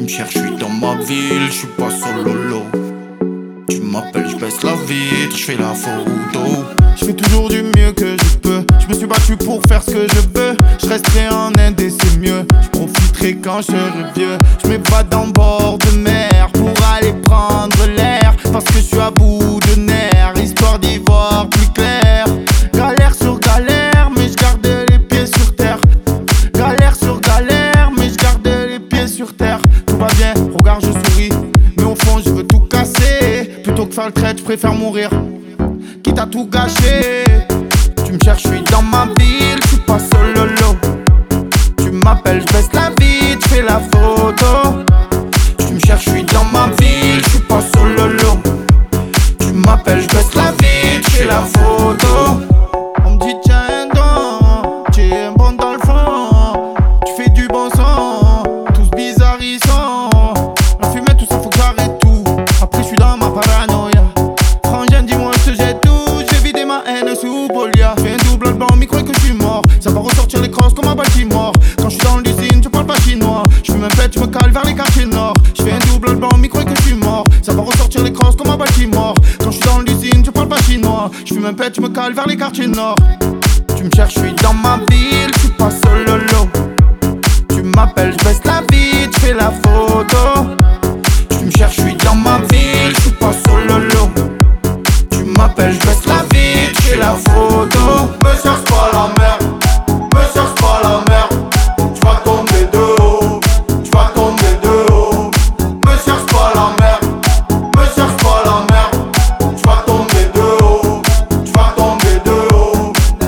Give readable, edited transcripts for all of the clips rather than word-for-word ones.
me cherches, je suis dans ma ville, je suis pas sur lolo. Tu m'appelles, je baisse la vitre, je fais la photo. Je fais toujours du mieux que je peux. Je me suis battu pour faire ce que je veux. Je resterai en Inde et c'est mieux. Je profiterai quand je serai vieux. Je m'évade en bord de mer pour aller prendre l'air. Parce que je suis à bout de nerfs, histoire d'y voir plus clair. Galère sur galère, mais je garde les pieds sur terre. Galère sur galère, mais je garde les pieds sur terre. Tout va bien, regarde je souris, mais au fond je veux tout casser. Plutôt que faire le trait, je préfère mourir, quitte à tout gâcher. Tu me cherches, je suis dans ma ville, je suis pas solo. Tu m'appelles, je baisse la vitre, je fais la photo. Tu me cherches, je suis dans ma ville, je suis pas solo. Tu m'appelles, je baisse la vitre, je fais la photo. On me dit tiens donc, tu es bon dans le fond. Tu fais du bon sang, tous bizarres ils sont. La fumée tout ça faut que j'arrête tout. Après je suis dans ma paranoïa. Frangin dis-moi je te jette tout. J'ai vidé ma haine sous Bolia. Fais un double album, il croit que je suis mort. Ça va ressortir les crosses comme un Baltimore. Quand je suis dans l'usine, je parle pas chinois. Je fume un pet, je me cale vers les quartiers nord. Je fais un double album, il croit que je suis mort. Ça va ressortir les crosses comme un Baltimore. Quand je suis dans l'usine, je parle pas chinois. Je fume un pet, je me cale vers les quartiers nord. Tu me cherches, je suis dans ma ville, je suis pas solo. Tu m'appelles, je baisse la vitre, je fais la photo. Tu me cherches, je suis dans ma ville, je suis pas solo. Tu m'appelles, je baisse la vitre, je fais la photo. Me cherche pas la merde, me cherche pas la merde. Tu vas tomber de haut, tu vas tomber de haut. Me cherche pas la merde, me cherche pas la merde. Tu vas tomber de haut, tu vas tomber de haut.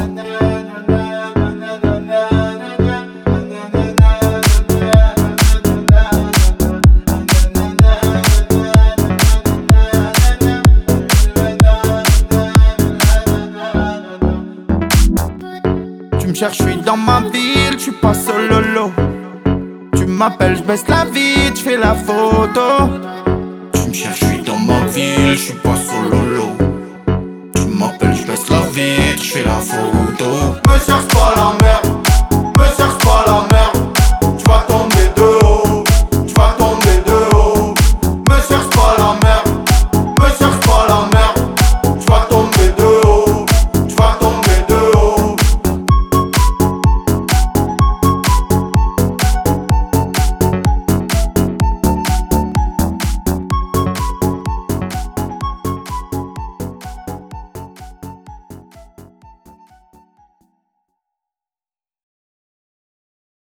Tu me cherches, je suis dans ma ville, je suis pas solo. Tu m'appelles, je baisse la vitre, je fais la photo. Tu me cherches, je suis dans ma ville, je suis pas sur lolo. Tu m'appelles, je baisse la vitre, je fais la photo. Me cherche